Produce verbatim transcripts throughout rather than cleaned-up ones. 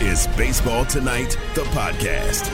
is Baseball Tonight, the podcast.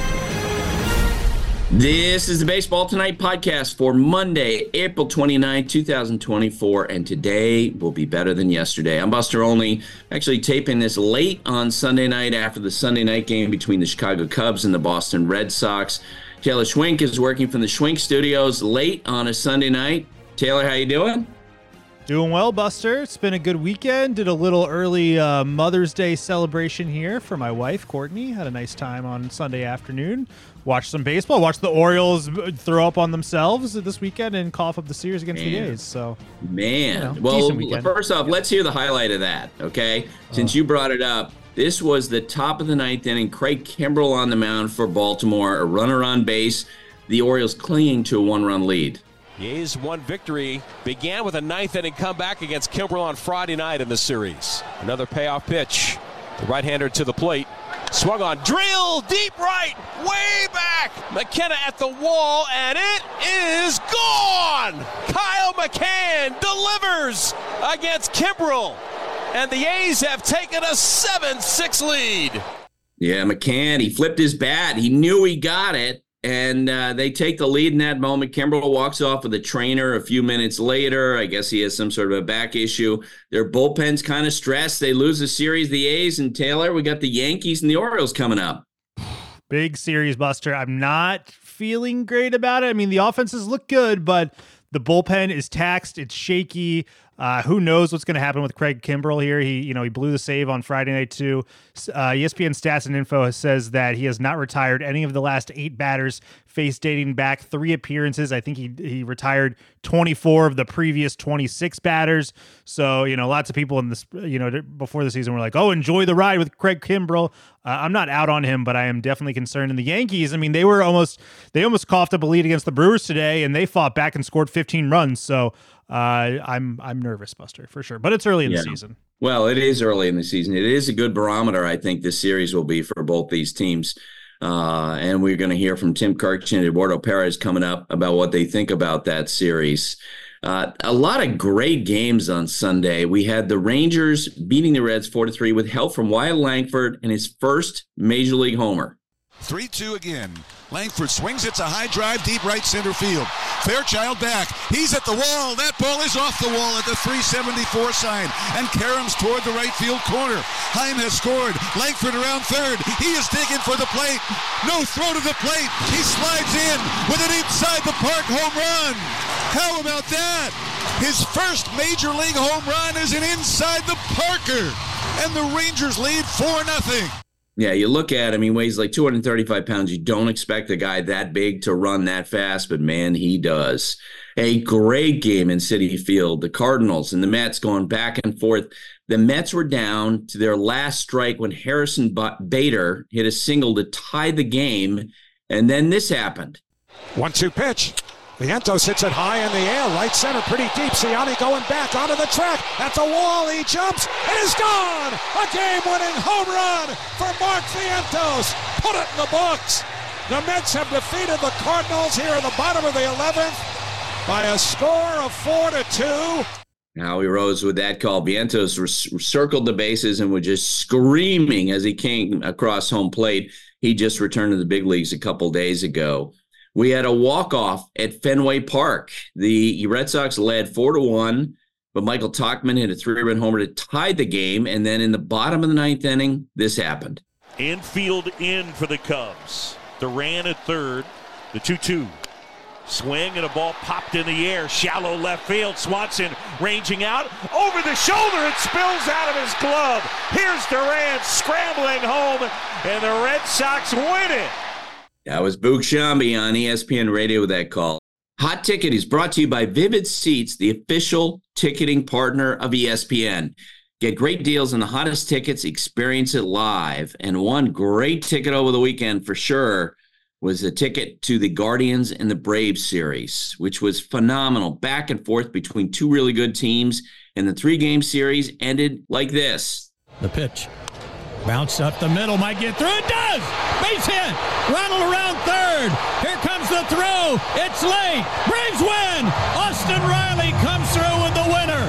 This is the Baseball Tonight podcast for Monday, April twenty-ninth, twenty twenty-four, and today will be better than yesterday. I'm Buster Olney, actually taping this late on Sunday night after the Sunday night game between the Chicago Cubs and the Boston Red Sox. Taylor Schwenk is working from the Schwenk Studios late on a Sunday night. Taylor, how you doing? Doing well, Buster. It's been a good weekend. Did a little early uh, Mother's Day celebration here for my wife, Courtney. Had a nice time on Sunday afternoon. Watched some baseball. Watched the Orioles throw up on themselves this weekend and cough up the series against Man. the A's. So, Man. You know, well, first off, let's hear the highlight of that, okay? Since oh. you brought it up, this was the top of the ninth inning. Craig Kimbrel on the mound for Baltimore, a runner on base. The Orioles clinging to a one-run lead. The A's one victory began with a ninth inning comeback against Kimbrel on Friday night in the series. Another payoff pitch. The right-hander to the plate. Swung on. Drill deep right. Way back. McKenna at the wall, and it is gone. Kyle McCann delivers against Kimbrel. And the A's have taken a seven six lead. Yeah, McCann, he flipped his bat. He knew he got it. And uh, they take the lead in that moment. Kimbrel walks off with a trainer a few minutes later. I guess he has some sort of a back issue. Their bullpen's kind of stressed. They lose the series, the A's and Taylor. We got the Yankees and the Orioles coming up. Big series, Buster. I'm not feeling great about it. I mean, the offenses look good, but the bullpen is taxed. It's shaky. Uh, who knows what's going to happen with Craig Kimbrel here? He, you know, he blew the save on Friday night too. Uh, E S P N Stats and Info says that he has not retired any of the last eight batters faced dating back three appearances. I think he he retired twenty-four of the previous twenty-six batters. So, you know, lots of people in this, you know, before the season were like, "Oh, enjoy the ride with Craig Kimbrel." Uh, I'm not out on him, but I am definitely concerned. And the Yankees, I mean, they were almost they almost coughed up a lead against the Brewers today, and they fought back and scored fifteen runs. So. Uh, I'm I'm nervous, Buster, for sure. But it's early in yeah. the season. Well, it is early in the season. It is a good barometer, I think, this series will be for both these teams. Uh, and we're going to hear from Tim Kurkjian and Eduardo Perez coming up about what they think about that series. Uh, a lot of great games on Sunday. We had the Rangers beating the Reds four to three with help from Wyatt Langford and his first Major League homer. three two again. Langford swings it to high drive, deep right center field. Fairchild back. He's at the wall. That ball is off the wall at the three seventy-four sign. And Karam's toward the right field corner. Heim has scored. Langford around third. He is digging for the plate. No throw to the plate. He slides in with an inside the park home run. How about that? His first Major League home run is an inside the Parker. And the Rangers lead four nothing. Yeah, you look at him, he weighs like two hundred thirty-five pounds. You don't expect a guy that big to run that fast, but man, he does. A great game in Citi Field. The Cardinals and the Mets going back and forth. The Mets were down to their last strike when Harrison Bader hit a single to tie the game, and then this happened. one two pitch. Vientos hits it high in the air, right center, pretty deep. Ciani going back onto the track, at the wall, he jumps, it is gone! A game-winning home run for Mark Vientos. Put it in the books. The Mets have defeated the Cardinals here in the bottom of the eleventh by a score of four to two. Now he rose with that call. Vientos re- circled the bases and was just screaming as he came across home plate. He just returned to the big leagues a couple days ago. We had a walk-off at Fenway Park. The Red Sox led four to one, but Michael Tauchman hit a three-run homer to tie the game, and then in the bottom of the ninth inning, this happened. Infield in for the Cubs. Duran at third, the two two. Swing and a ball popped in the air, shallow left field. Swanson ranging out, over the shoulder, it spills out of his glove. Here's Duran scrambling home, and the Red Sox win it. That was Boog Sciambi on E S P N Radio with that call. Hot Ticket is brought to you by Vivid Seats, the official ticketing partner of E S P N. Get great deals on the hottest tickets, experience it live. And one great ticket over the weekend for sure was a ticket to the Guardians and the Braves series, which was phenomenal. Back and forth between two really good teams. And the three-game series ended like this. The pitch. Bounce up the middle, might get through. It does! Base hit! Ronald around third. Here comes the throw. It's late. Braves win! Austin Riley comes through with the winner.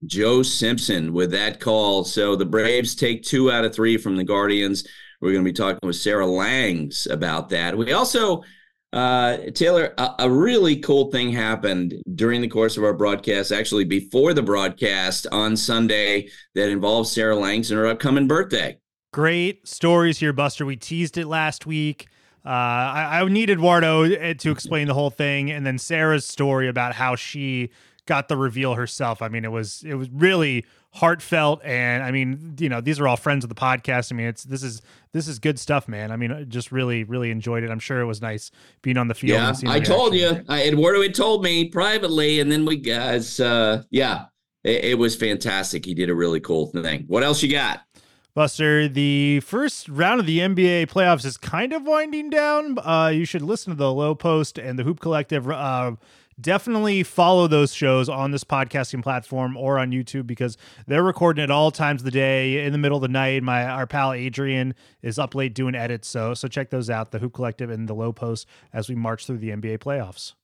Joe Simpson with that call. So the Braves take two out of three from the Guardians. We're going to be talking with Sarah Langs about that. We also, uh, Taylor, a, a really cool thing happened during the course of our broadcast, actually before the broadcast on Sunday, that involves Sarah Langs and her upcoming birthday. Great stories here, Buster. We teased it last week. Uh, I, I need Eduardo to explain the whole thing, and then Sarah's story about how she got the reveal herself. I mean, it was it was really heartfelt, and I mean, you know, these are all friends of the podcast. I mean, it's this is this is good stuff, man. I mean, I just really really enjoyed it. I'm sure it was nice being on the field. Yeah, and seeing I the told action. you, I, Eduardo had told me privately, and then we guys, uh, yeah, it, it was fantastic. He did a really cool thing. What else you got? Buster, the first round of the N B A playoffs is kind of winding down. Uh, you should listen to the Low Post and the Hoop Collective. Uh, definitely follow those shows on this podcasting platform or on YouTube, because they're recording at all times of the day, in the middle of the night. My our pal Adrian is up late doing edits, so so check those out, the Hoop Collective and the Low Post, as we march through the N B A playoffs.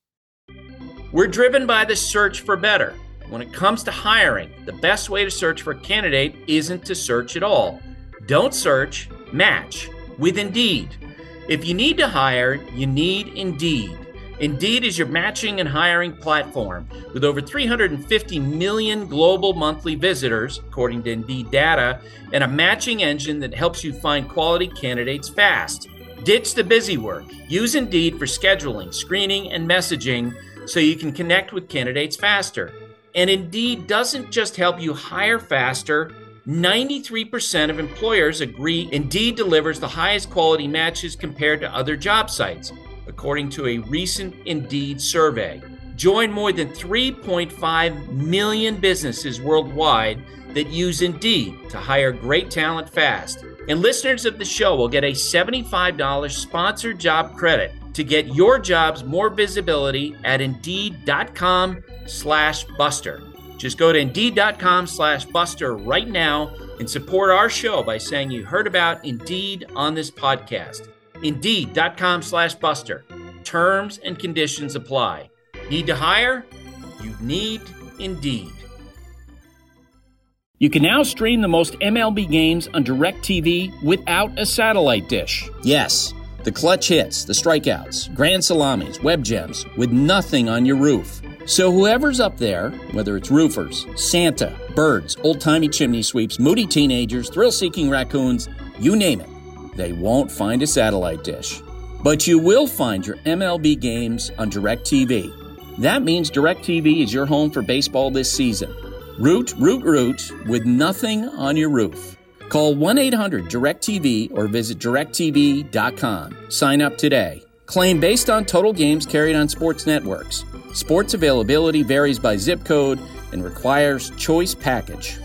We're driven by the search for better. When it comes to hiring, the best way to search for a candidate isn't to search at all. Don't search, match with Indeed. If you need to hire, you need Indeed. Indeed is your matching and hiring platform. With over three hundred fifty million global monthly visitors, according to Indeed data, and a matching engine that helps you find quality candidates fast. Ditch the busy work. Use Indeed for scheduling, screening, and messaging so you can connect with candidates faster. And Indeed doesn't just help you hire faster. ninety-three percent of employers agree Indeed delivers the highest quality matches compared to other job sites, according to a recent Indeed survey. Join more than three point five million businesses worldwide that use Indeed to hire great talent fast. And listeners of the show will get a seventy-five dollars sponsored job credit to get your jobs more visibility at Indeed.com slash Buster. Just go to Indeed.com slash Buster right now and support our show by saying you heard about Indeed on this podcast. Indeed.com slash Buster. Terms and conditions apply. Need to hire? You need Indeed. You can now stream the most M L B games on DirecTV without a satellite dish. Yes, the clutch hits, the strikeouts, grand salamis, web gems, with nothing on your roof. So whoever's up there, whether it's roofers, Santa, birds, old-timey chimney sweeps, moody teenagers, thrill-seeking raccoons, you name it, they won't find a satellite dish. But you will find your M L B games on DirecTV. That means DirecTV is your home for baseball this season. Root, root, root, with nothing on your roof. Call one eight hundred direct T V or visit direct T V dot com. Sign up today. Claim based on total games carried on sports networks. Sports availability varies by zip code and requires choice package.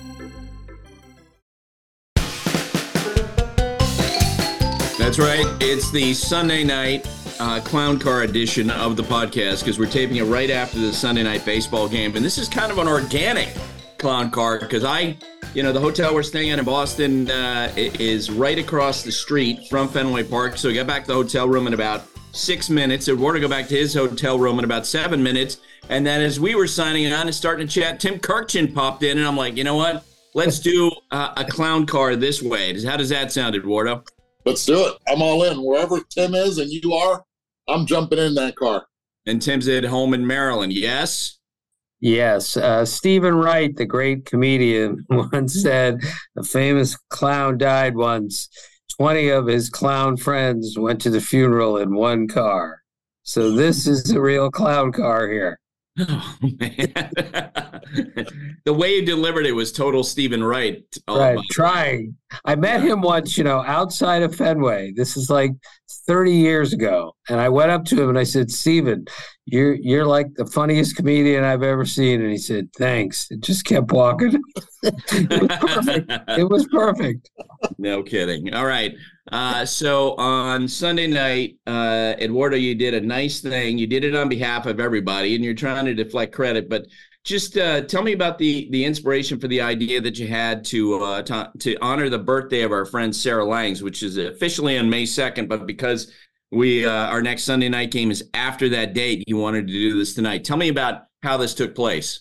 That's right. It's the Sunday night uh, clown car edition of the podcast, because we're taping it right after the Sunday night baseball game. And this is kind of an organic clown car, because I, you know, the hotel we're staying at in Boston uh, is right across the street from Fenway Park. So we got back to the hotel room in about six minutes. Eduardo go back to his hotel room in about seven minutes. And then as we were signing on and starting to chat, Tim Kirkchin popped in, and I'm like, you know what? Let's do uh, a clown car this way. How does that sound, Eduardo? Let's do it. I'm all in. Wherever Tim is and you are, I'm jumping in that car. And Tim's at home in Maryland, yes? Yes. Uh, Stephen Wright, the great comedian, once said a famous clown died once. twenty of his clown friends went to the funeral in one car. So this is a real clown car here. Oh, man. The way you delivered it was total Stephen Wright. Oh, right, trying. I met him once, you know, outside of Fenway. This is like thirty years ago. And I went up to him and I said, Stephen, you're, you're like the funniest comedian I've ever seen. And he said, thanks. It just kept walking. It was perfect. It was perfect. No kidding. All right. Uh, so on Sunday night, uh, Eduardo, you did a nice thing. You did it on behalf of everybody, and you're trying to deflect credit. But just uh, tell me about the the inspiration for the idea that you had to, uh, to to honor the birthday of our friend Sarah Langs, which is officially on May second. But because we uh, our next Sunday night game is after that date, you wanted to do this tonight. Tell me about how this took place.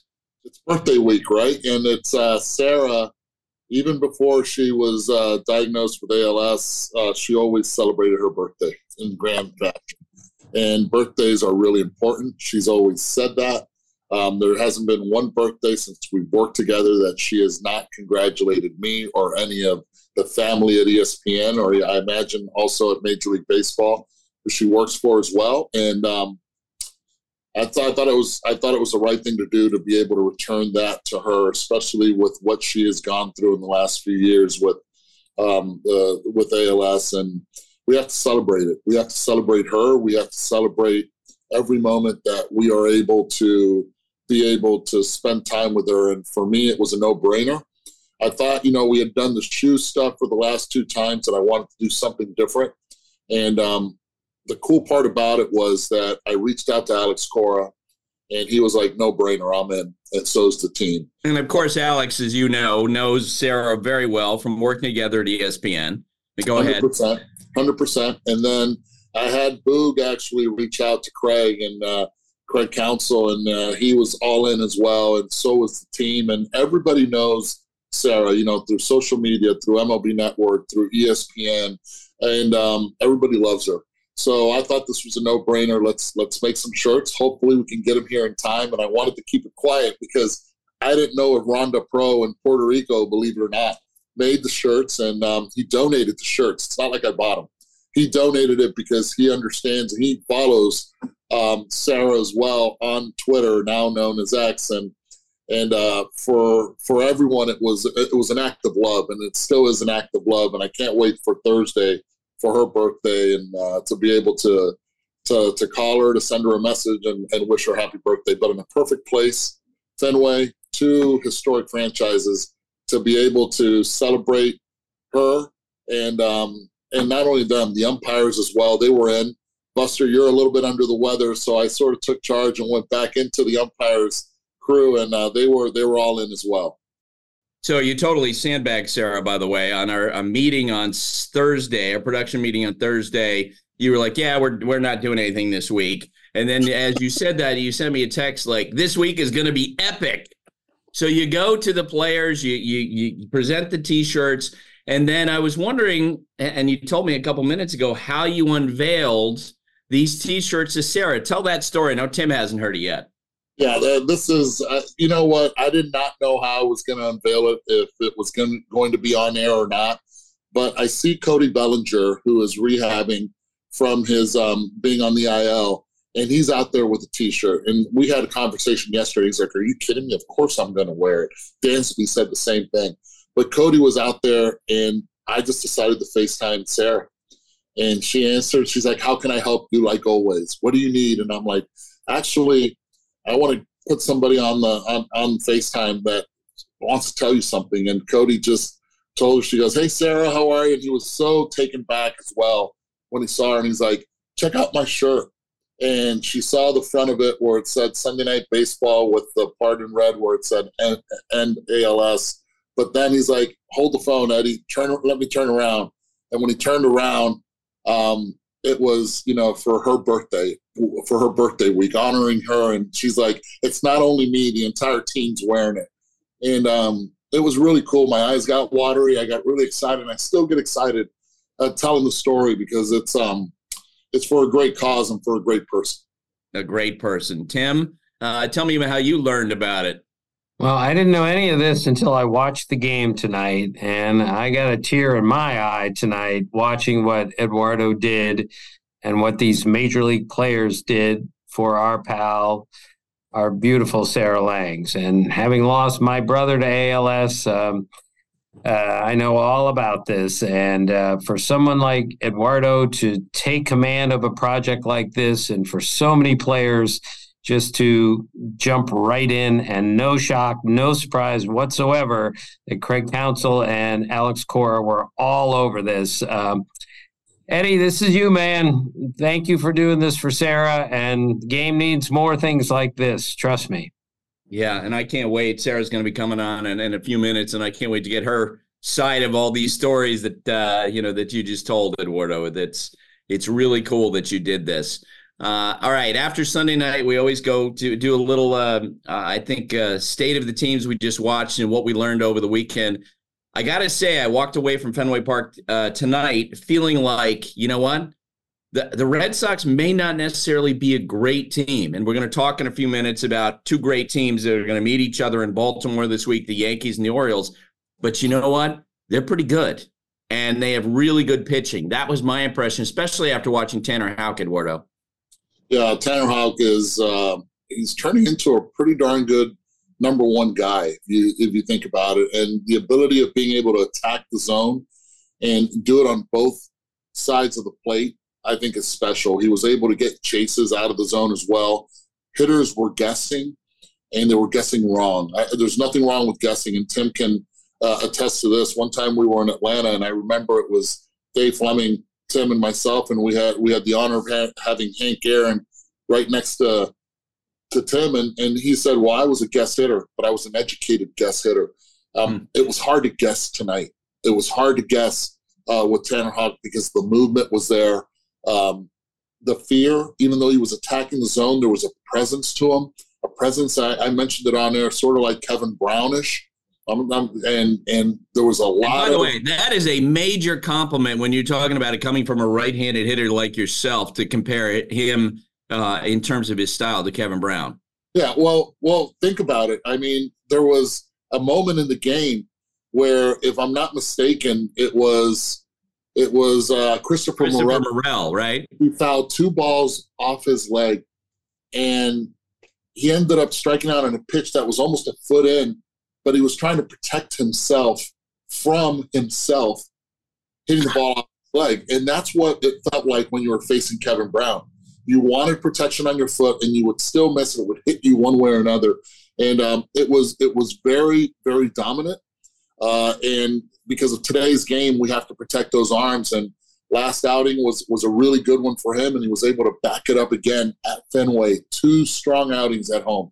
it's birthday week, right? And it's uh, Sarah. Even before she was uh, diagnosed with A L S, uh, she always celebrated her birthday in grand fashion. And birthdays are really important. She's always said that. Um, there hasn't been one birthday since we've worked together that she has not congratulated me or any of the family at E S P N, or I imagine also at Major League Baseball, who she works for as well. And um, I thought, I thought it was I thought it was the right thing to do to be able to return that to her, especially with what she has gone through in the last few years with um, uh, with A L S. And we have to celebrate it. We have to celebrate her. We have to celebrate every moment that we are able to be able to spend time with her. And for me, it was a no-brainer. I thought, you know, we had done the shoe stuff for the last two times, and I wanted to do something different. And um, the cool part about it was that I reached out to Alex Cora, and he was like, no brainer, I'm in. And so's the team. And of course, Alex, as you know, knows Sarah very well from working together at E S P N. Go one hundred percent, ahead. one hundred percent. And then I had Boog actually reach out to Craig and uh, Craig Counsell, and uh, he was all in as well. And so was the team. And everybody knows Sarah, you know, through social media, through M L B Network, through E S P N, and um, everybody loves her. So I thought this was a no-brainer. Let's let's make some shirts. Hopefully we can get them here in time. And I wanted to keep it quiet because I didn't know if Ronda Pro in Puerto Rico, believe it or not, made the shirts, and um, he donated the shirts. It's not like I bought them. He donated it because he understands and he follows um, Sarah as well on Twitter, now known as X. And and uh, for for everyone, it was it was an act of love, and it still is an act of love. And I can't wait for Thursday for her birthday and uh, to be able to, to to call her, to send her a message and, and wish her happy birthday. But in a perfect place, Fenway, two historic franchises, to be able to celebrate her and um, and not only them, the umpires as well. They were in. Buster, you're a little bit under the weather, so I sort of took charge and went back into the umpires crew, and uh, they were they were all in as well. So you totally sandbagged Sarah, by the way, on our a meeting on Thursday, our production meeting on Thursday. You were like, yeah, we're we're not doing anything this week. And then as you said that, you sent me a text like, this week is going to be epic. So you go to the players, you you you present the T-shirts, and then I was wondering, and you told me a couple minutes ago, how you unveiled these T-shirts to Sarah. Tell that story. I know Tim hasn't heard it yet. Yeah, this is, uh, you know what? I did not know how I was going to unveil it, if it was going, going to be on air or not. But I see Cody Bellinger, who is rehabbing from his um, being on the I L, and he's out there with a T-shirt. And we had a conversation yesterday. He's like, are you kidding me? Of course I'm going to wear it. Dansby said the same thing. But Cody was out there, and I just decided to FaceTime Sarah. And she answered. She's like, how can I help you like always? What do you need? And I'm like, actually, I want to put somebody on the on, on FaceTime that wants to tell you something. And Cody just told her, she goes, hey, Sarah, how are you? And he was so taken back as well when he saw her. And he's like, check out my shirt. And she saw the front of it where it said Sunday Night Baseball with the part in red where it said end A L S. But then he's like, hold the phone, Eddie. Turn, let me turn around. And when he turned around, um, it was, you know, for her birthday, for her birthday week, honoring her. And she's like, it's not only me, the entire team's wearing it. And um, it was really cool. My eyes got watery. I got really excited. And I still get excited uh, telling the story because it's um, it's for a great cause and for a great person. A great person. Tim, uh, tell me about how you learned about it. Well, I didn't know any of this until I watched the game tonight, and I got a tear in my eye tonight watching what Eduardo did and what these major league players did for our pal, our beautiful Sarah Langs. And having lost my brother to A L S, um, uh, I know all about this. And uh, for someone like Eduardo to take command of a project like this, and for so many players just to jump right in, and no shock, no surprise whatsoever that Craig Counsell and Alex Cora were all over this. Um, Eddie, this is you, man. Thank you for doing this for Sarah, and the game needs more things like this. Trust me. Yeah, and I can't wait. Sarah's going to be coming on in, in a few minutes, and I can't wait to get her side of all these stories that uh, you know that you just told, Eduardo. That's it's really cool that you did this. Uh, all right. After Sunday night, we always go to do a little, uh, uh, I think, uh, state of the teams we just watched and what we learned over the weekend. I got to say, I walked away from Fenway Park uh, tonight feeling like, you know what? The, the Red Sox may not necessarily be a great team. And we're going to talk in a few minutes about two great teams that are going to meet each other in Baltimore this week, the Yankees and the Orioles. But you know what? They're pretty good. And they have really good pitching. That was my impression, especially after watching Tanner Houck, Eduardo. Yeah, Tanner Houck is uh, he's turning into a pretty darn good number one guy, if you, if you think about it. And the ability of being able to attack the zone and do it on both sides of the plate, I think is special. He was able to get chases out of the zone as well. Hitters were guessing, and they were guessing wrong. I, there's nothing wrong with guessing, and Tim can uh, attest to this. One time we were in Atlanta, and I remember it was Dave Fleming, Tim, and myself, and we had we had the honor of ha- having Hank Aaron right next to to Tim, and, and he said, well, I was a guess hitter, but I was an educated guess hitter. Um, mm. It was hard to guess tonight. It was hard to guess uh, with Tanner Houck because the movement was there. Um, the fear, even though he was attacking the zone, there was a presence to him, a presence. I, I mentioned it on there, sort of like Kevin Brownish. Um, um, and and there was a lot. And by the of, way, that is a major compliment when you're talking about it coming from a right-handed hitter like yourself to compare it, him uh, in terms of his style to Kevin Brown. Yeah, well, well, think about it. I mean, there was a moment in the game where, if I'm not mistaken, it was. It was uh, Christopher, Christopher Morel, Morel, right? He fouled two balls off his leg, and he ended up striking out on a pitch that was almost a foot in, but he was trying to protect himself from himself hitting the ball off his leg. And that's what it felt like when you were facing Kevin Brown. You wanted protection on your foot, and you would still miss it. It would hit you one way or another. And um, it was it was very, very dominant. Uh, and because of today's game, we have to protect those arms. And last outing was was a really good one for him, and he was able to back it up again at Fenway. Two strong outings at home.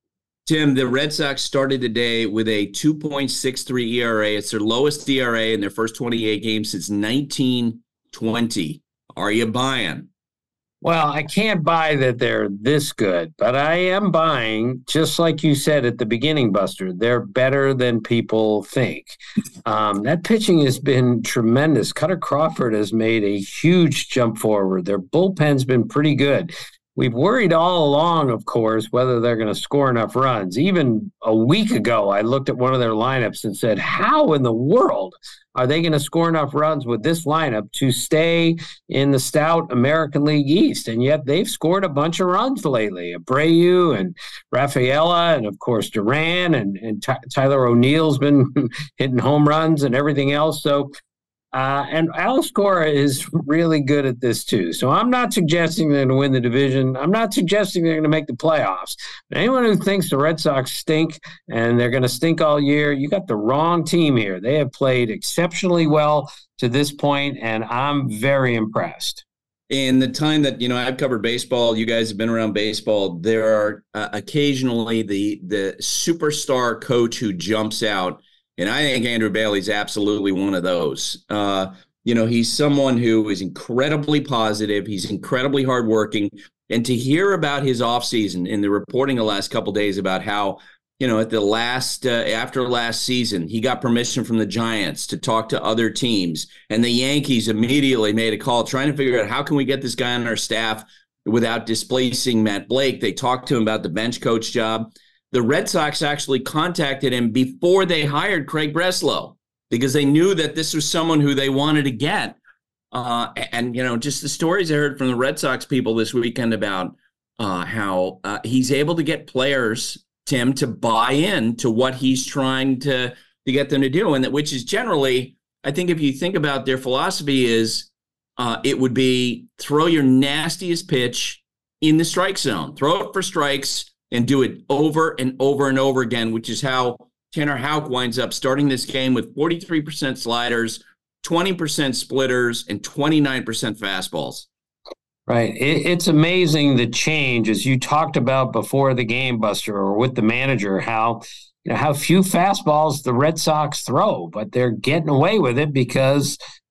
Tim, the Red Sox started today with a two point six three E R A. It's their lowest E R A in their first twenty-eight games since nineteen twenty. Are you buying? Well, I can't buy that they're this good, but I am buying, just like you said at the beginning, Buster, they're better than people think. Um, that pitching has been tremendous. Cutter Crawford has made a huge jump forward. Their bullpen's been pretty good. We've worried all along, of course, whether they're going to score enough runs. Even a week ago, I looked at one of their lineups and said, how in the world are they going to score enough runs with this lineup to stay in the stout American League East? And yet they've scored a bunch of runs lately. Abreu and Rafaela and, of course, Duran and, and Ty- Tyler O'Neill's been hitting home runs and everything else. So Uh, and Alex Cora is really good at this too. So I'm not suggesting they're going to win the division. I'm not suggesting they're going to make the playoffs. But anyone who thinks the Red Sox stink and they're going to stink all year, you got the wrong team here. They have played exceptionally well to this point, and I'm very impressed. In the time that, you know, I've covered baseball, you guys have been around baseball, there are uh, occasionally the the superstar coach who jumps out. And I think Andrew Bailey's absolutely one of those. Uh, you know, he's someone who is incredibly positive. He's incredibly hardworking. And to hear about his offseason in the reporting the last couple of days about how, you know, at the last, uh, after last season, he got permission from the Giants to talk to other teams. And the Yankees immediately made a call trying to figure out how can we get this guy on our staff without displacing Matt Blake. They talked to him about the bench coach job. The Red Sox actually contacted him before they hired Craig Breslow because they knew that this was someone who they wanted to get. Uh, and, you know, just the stories I heard from the Red Sox people this weekend about uh, how uh, he's able to get players, Tim, to buy in to what he's trying to, to get them to do. And that, which is generally, I think if you think about their philosophy is uh, it would be throw your nastiest pitch in the strike zone, throw it for strikes, and do it over and over and over again, which is how Tanner Houck winds up starting this game with forty-three percent sliders, twenty percent splitters, and twenty-nine percent fastballs. Right. It, it's amazing the change, as you talked about before the game, Buster, or with the manager, how you know how few fastballs the Red Sox throw, but they're getting away with it because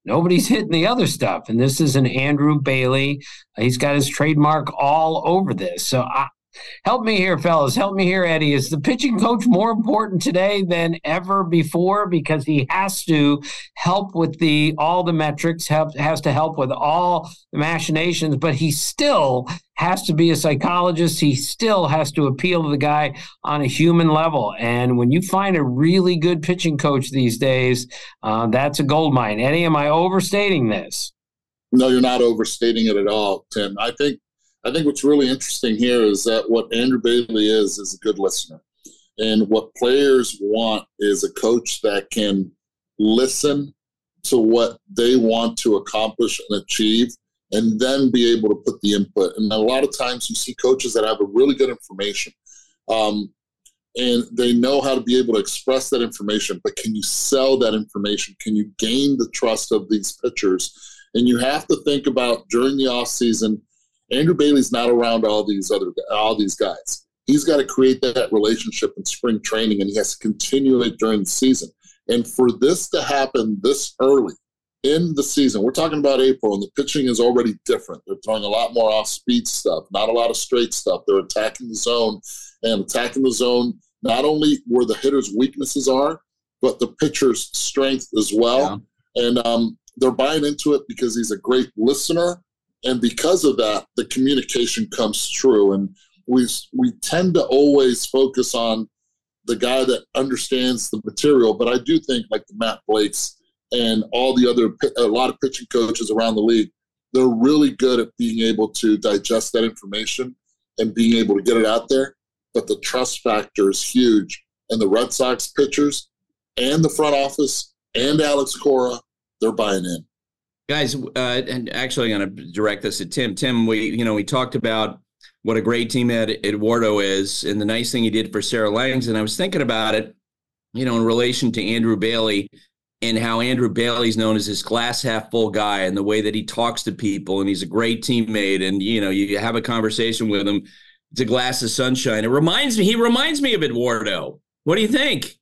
Nobody's hitting the other stuff. And this is an Andrew Bailey. He's got his trademark all over this. So I, help me here, fellas. Help me here, Eddie. Is the pitching coach more important today than ever before? Because he has to help with the all the metrics, help, has to help with all the machinations, but he still has to be a psychologist. He still has to appeal to the guy on a human level. And when you find a really good pitching coach these days, uh, that's a gold mine. Eddie, am I overstating this? No, you're not overstating it at all, Tim. I think I think what's really interesting here is that what Andrew Bailey is, is a good listener. And what players want is a coach that can listen to what they want to accomplish and achieve, and then be able to put the input. And a lot of times you see coaches that have a really good information, um, and they know how to be able to express that information, but can you sell that information? Can you gain the trust of these pitchers? And you have to think about during the offseason, Andrew Bailey's not around all these other all these guys. He's got to create that relationship in spring training, and he has to continue it during the season. And for this to happen this early in the season, we're talking about April, and the pitching is already different. They're throwing a lot more off-speed stuff, not a lot of straight stuff. They're attacking the zone, and attacking the zone not only where the hitter's weaknesses are, but the pitcher's strength as well. Yeah. And um, they're buying into it because he's a great listener. And because of that, the communication comes true. And we we tend to always focus on the guy that understands the material. But I do think like the Matt Blakes and all the other, a lot of pitching coaches around the league, they're really good at being able to digest that information and being able to get it out there. But the trust factor is huge. And the Red Sox pitchers and the front office and Alex Cora, they're buying in. Guys, uh, and actually I'm going to direct this at Tim. Tim, we you know we talked about what a great teammate Eduardo is and the nice thing he did for Sarah Langs. And I was thinking about it, you know, in relation to Andrew Bailey and how Andrew Bailey's known as this glass half full guy and the way that he talks to people. And he's a great teammate. And, you know, you have a conversation with him. It's a glass of sunshine. It reminds me, he reminds me of Eduardo. What do you think?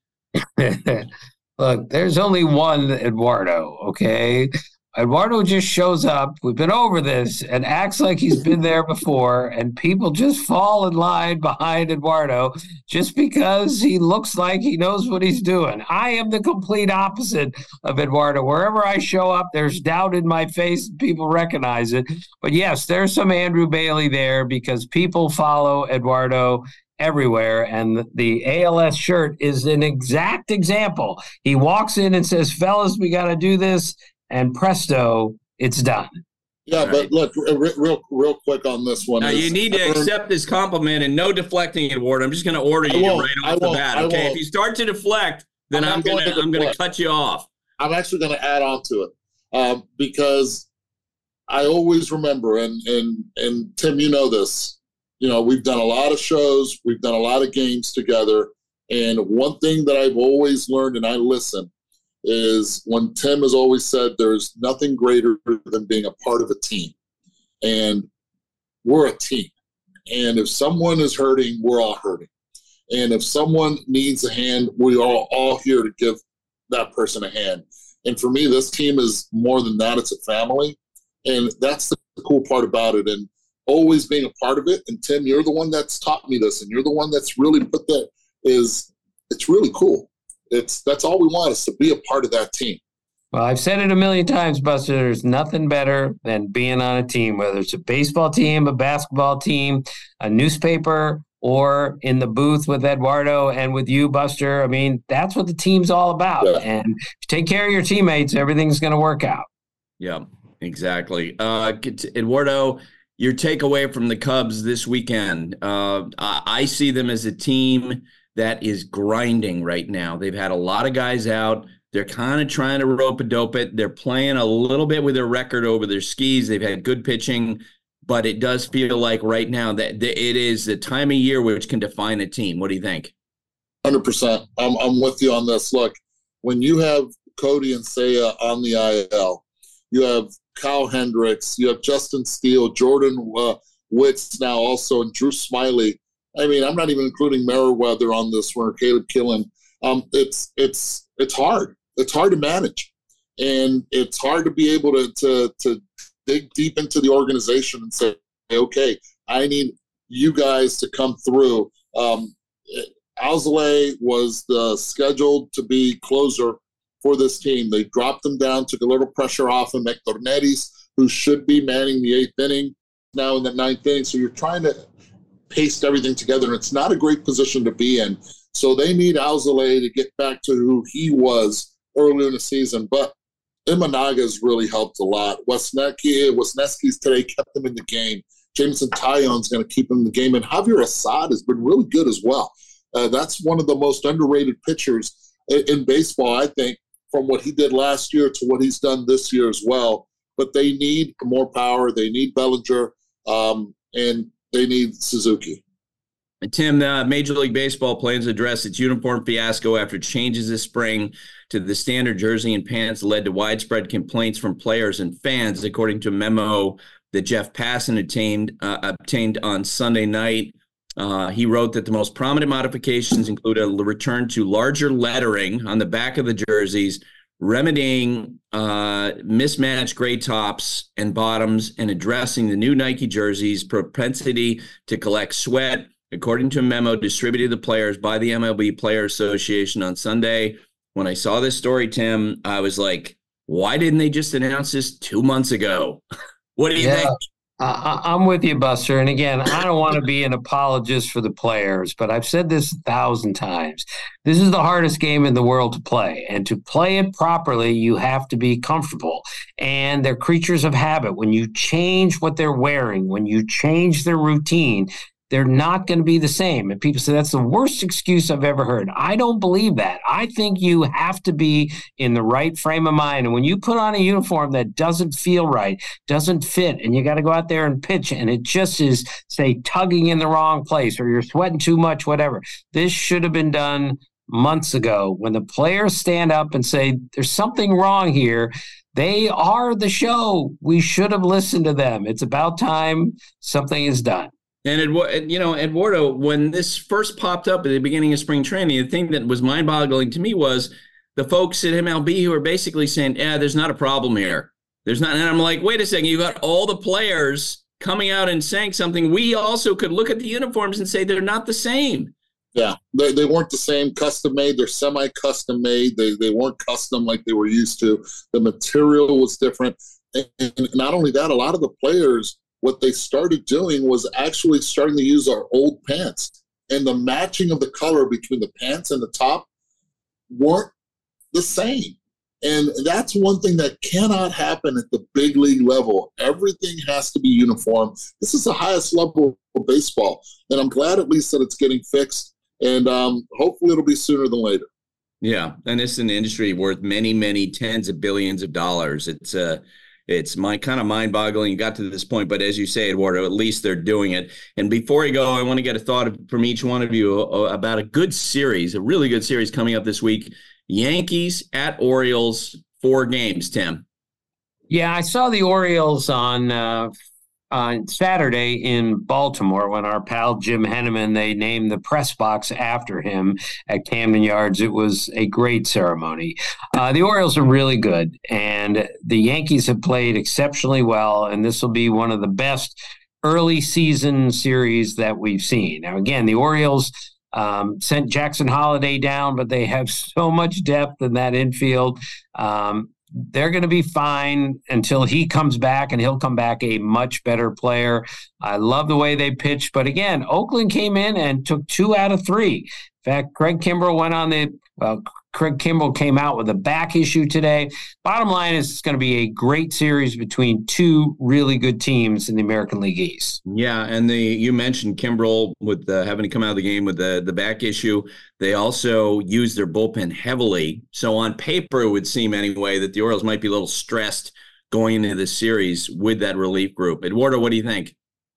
Look, there's only one Eduardo, okay? Eduardo just shows up, we've been over this, and acts like he's been there before, and people just fall in line behind Eduardo just because he looks like he knows what he's doing. I am the complete opposite of Eduardo. Wherever I show up, there's doubt in my face, and people recognize it. But yes, there's some Andrew Bailey there because people follow Eduardo everywhere, and the A L S shirt is an exact example. He walks in and says, fellas, we got to do this. And presto, it's done. Yeah, right. But look, real, real quick on this one. Now, is, you need to accept this compliment and no deflecting, Eduardo. I'm just going to order you right off the bat. Okay, if you start to deflect, then I'm, I'm going to I'm going to cut you off. I'm actually going to add on to it um, because I always remember, and and and Tim, you know this. You know, we've done a lot of shows, we've done a lot of games together, and one thing that I've always learned, and I listen, is when Tim has always said there's nothing greater than being a part of a team. And we're a team. And if someone is hurting, we're all hurting. And if someone needs a hand, we are all here to give that person a hand. And for me, this team is more than that. It's a family. And that's the cool part about it. And always being a part of it. And Tim, you're the one that's taught me this. And you're the one that's really put that is, it's really cool. It's that's all we want is to be a part of that team. Well, I've said it a million times, Buster. There's nothing better than being on a team, whether it's a baseball team, a basketball team, a newspaper, or in the booth with Eduardo and with you, Buster. I mean, that's what the team's all about. Yeah. And if you take care of your teammates, everything's going to work out. Yeah, exactly. Uh, Eduardo, your takeaway from the Cubs this weekend. Uh, I, I see them as a team that is grinding right now. They've had a lot of guys out. They're kind of trying to rope-a-dope it. They're playing a little bit with their record over their skis. They've had good pitching, but it does feel like right now that it is the time of year which can define a team. What do you think? one hundred percent. I'm, I'm with you on this. Look, when you have Cody and Seiya on the I L, you have Kyle Hendricks, you have Justin Steele, Jordan uh, Wicks now also, and Drew Smiley. I mean, I'm not even including Merriweather on this one or Caleb Killen. Um, it's it's it's hard. It's hard to manage. And it's hard to be able to, to, to dig deep into the organization and say, okay, I need you guys to come through. Um, Alzolay was the scheduled to be closer for this team. They dropped him down, took a little pressure off him. Hector Neris, who should be manning the eighth inning, now in the ninth inning. So you're trying to paste everything together, and it's not a great position to be in. So they need Alzolay to get back to who he was earlier in the season. But Imanaga's really helped a lot. Wesneski, Wesneski's today kept them in the game. Jameson Taillon's going to keep him in the game. And Javier Assad has been really good as well. Uh, that's one of the most underrated pitchers in, in baseball, I think, from what he did last year to what he's done this year as well. But they need more power. They need Bellinger, um, and they need Suzuki. Tim, uh, Major League Baseball plans to address its uniform fiasco after changes this spring to the standard jersey and pants led to widespread complaints from players and fans, according to a memo that Jeff Passan obtained, uh, obtained on Sunday night. Uh, he wrote that the most prominent modifications include a return to larger lettering on the back of the jerseys, remedying uh, mismatched gray tops and bottoms, and addressing the new Nike jerseys' propensity to collect sweat, according to a memo distributed to the players by the M L B Players Association on Sunday. When I saw this story, Tim, I was like, why didn't they just announce this two months ago? What do you yeah, think? I, I'm with you, Buster. And again, I don't want to be an apologist for the players, but I've said this a thousand times. This is the hardest game in the world to play. And to play it properly, you have to be comfortable. And they're creatures of habit. When you change what they're wearing, when you change their routine, they're not going to be the same. And people say that's the worst excuse I've ever heard. I don't believe that. I think you have to be in the right frame of mind. And when you put on a uniform that doesn't feel right, doesn't fit, and you got to go out there and pitch, and it just is, say, tugging in the wrong place, or you're sweating too much, whatever. This should have been done months ago. When the players stand up and say, there's something wrong here, they are the show. We should have listened to them. It's about time something is done. And, it, you know, Eduardo, when this first popped up at the beginning of spring training, the thing that was mind-boggling to me was the folks at M L B who are basically saying, yeah, there's not a problem here. There's not. And I'm like, wait a second, you got all the players coming out and saying something. We also could look at the uniforms and say they're not the same. Yeah, they, they weren't the same custom-made. They're semi-custom-made. They, they weren't custom like they were used to. The material was different. And, and not only that, a lot of the players, what they started doing was actually starting to use our old pants. And the matching of the color between the pants and the top weren't the same. And that's one thing that cannot happen at the big league level. Everything has to be uniform. This is the highest level of baseball. And I'm glad at least that it's getting fixed. And um, hopefully it'll be sooner than later. Yeah. And it's an industry worth many, many tens of billions of dollars. It's a, uh, It's my kind of mind-boggling you got to this point, but as you say, Eduardo, at least they're doing it. And before I go, I want to get a thought from each one of you about a good series, a really good series coming up this week. Yankees at Orioles, four games, Tim. Yeah, I saw the Orioles on uh, on Saturday in Baltimore when our pal Jim Henneman, they named the press box after him at Camden Yards. It was a great ceremony. Uh, the Orioles are really good, and the Yankees have played exceptionally well, and this will be one of the best early season series that we've seen. Now, again, the Orioles um, sent Jackson Holliday down, but they have so much depth in that infield. Um, They're going to be fine until he comes back, and he'll come back a much better player. I love the way they pitched. But again, Oakland came in and took two out of three. In fact, Craig Kimbrell went on the well, Craig Kimbrell came out with a back issue today. Bottom line is it's going to be a great series between two really good teams in the American League East. Yeah, and the you mentioned Kimbrell with uh, having to come out of the game with the, the back issue. They also used their bullpen heavily. So on paper, it would seem anyway that the Orioles might be a little stressed going into this series with that relief group. Eduardo, what do you think?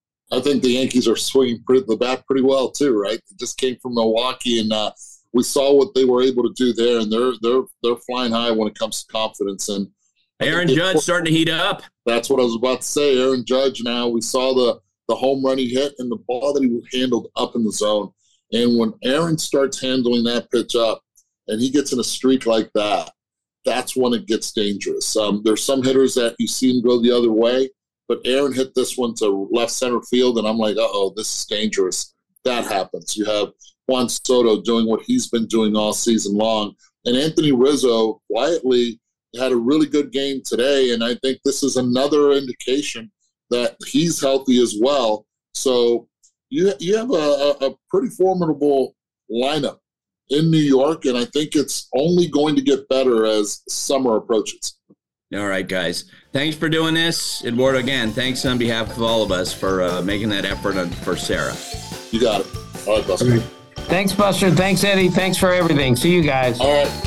I think the Yankees are swinging pretty, the bat pretty well too, right? They just came from Milwaukee, and uh, we saw what they were able to do there, and they're they're they're flying high when it comes to confidence. And Aaron Judge starting to heat up. That's what I was about to say. Aaron Judge. Now we saw the the home run he hit and the ball that he handled up in the zone. And when Aaron starts handling that pitch up, and he gets in a streak like that, that's when it gets dangerous. Um, there's some hitters that you see them go the other way, but Aaron hit this one to left center field, and I'm like, uh-oh, this is dangerous. That happens. You have Juan Soto doing what he's been doing all season long, and Anthony Rizzo quietly had a really good game today, and I think this is another indication that he's healthy as well. So you you have a, a pretty formidable lineup in New York, and I think it's only going to get better as summer approaches. All right, guys. Thanks for doing this. Eduardo, again, thanks on behalf of all of us for uh, making that effort on, for Sarah. You got it. All right, Buster. Thanks, Buster. Thanks, Eddie. Thanks for everything. See you guys. All right.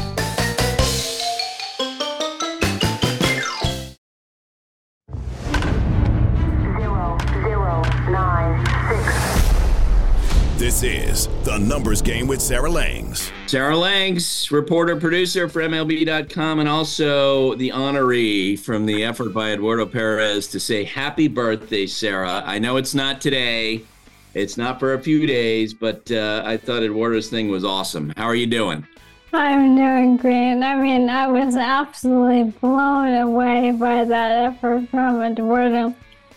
This is The Numbers Game with Sarah Langs. Sarah Langs, reporter, producer for M L B dot com, and also the honoree from the effort by Eduardo Perez to say happy birthday, Sarah. I know it's not today. It's not for a few days, but uh, I thought Eduardo's thing was awesome. How are you doing? I'm doing great. I mean, I was absolutely blown away by that effort from Eduardo.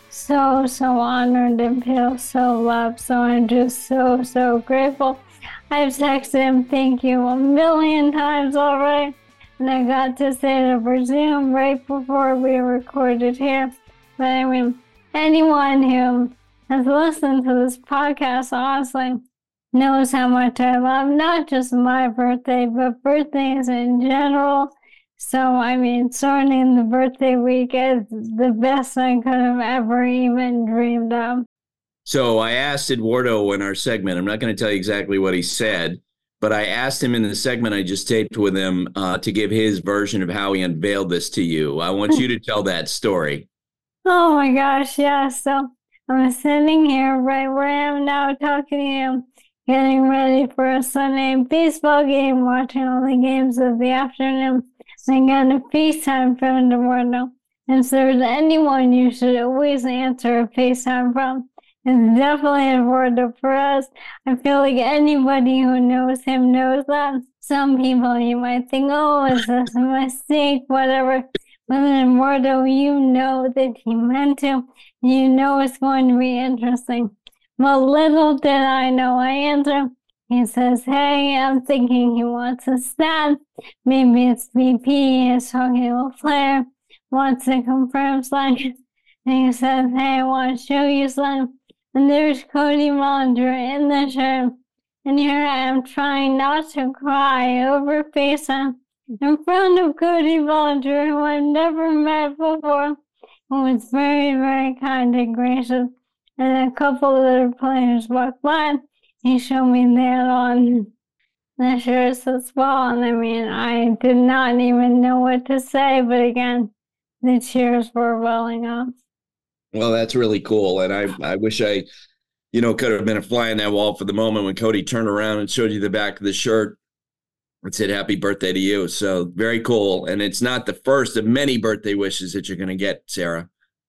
So, so honored and feel so loved. So I'm just so, so grateful. I've texted him thank you a million times already. And I got to say it over Zoom right before we recorded here. But I mean, anyone who has listened to this podcast, honestly, knows how much I love not just my birthday, but birthdays in general. So, I mean, starting the birthday week is the best I could have ever even dreamed of. So I asked Eduardo in our segment, I'm not going to tell you exactly what he said, but I asked him in the segment I just taped with him uh, to give his version of how he unveiled this to you. I want you to tell that story. Oh my gosh, yeah. So I'm sitting here right where I am now talking to you, getting ready for a Sunday baseball game, watching all the games of the afternoon. I got a FaceTime from Eduardo. And so if there's anyone you should always answer a FaceTime from, it's definitely Eduardo Perez. I feel like anybody who knows him knows that. Some people you might think, oh, is this a mistake, whatever. But then Eduardo, you know that he meant to. You know it's going to be interesting. But little did I know I answered. He says, hey, I'm thinking he wants a stat. Maybe it's B P, he's talking to a player, wants to confirm something. And he says, hey, I want to show you something. And there's Cody Bellinger in the shirt. And here I am trying not to cry over FaceTime in front of Cody Bellinger, who I've never met before, who was very, very kind and gracious. And a couple of other players walked by. He showed me that on the shirts as well. And I mean, I did not even know what to say. But again, the cheers were welling up. Well, that's really cool. And I, I wish I, you know, could have been a fly on that wall for the moment when Cody turned around and showed you the back of the shirt and said, happy birthday to you. So very cool. And it's not the first of many birthday wishes that you're going to get, Sarah.